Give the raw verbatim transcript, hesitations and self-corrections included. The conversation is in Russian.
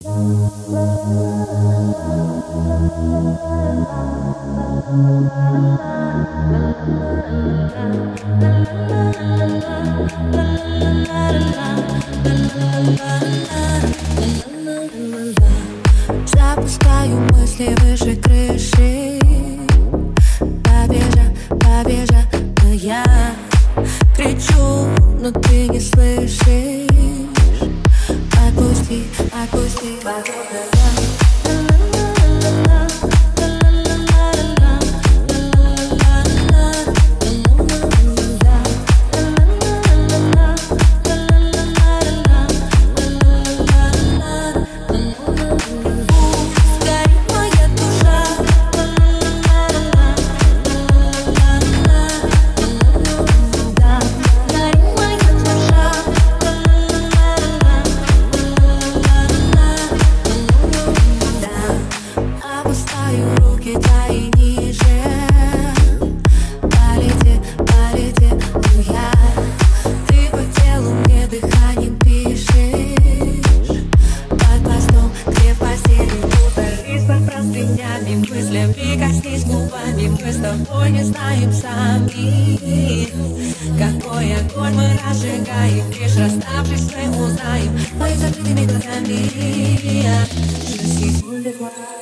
Запускаю мысли выше крыши. Побежа, побежа, но я кричу, но ты не слышишь. Отпусти, отпусти, прикоснись губами, мы с тобой не знаем сами, какой огонь мы разжигаем. Лишь расставшись, мы узнаем, мы закрытыми глазами. Je suis full de toi.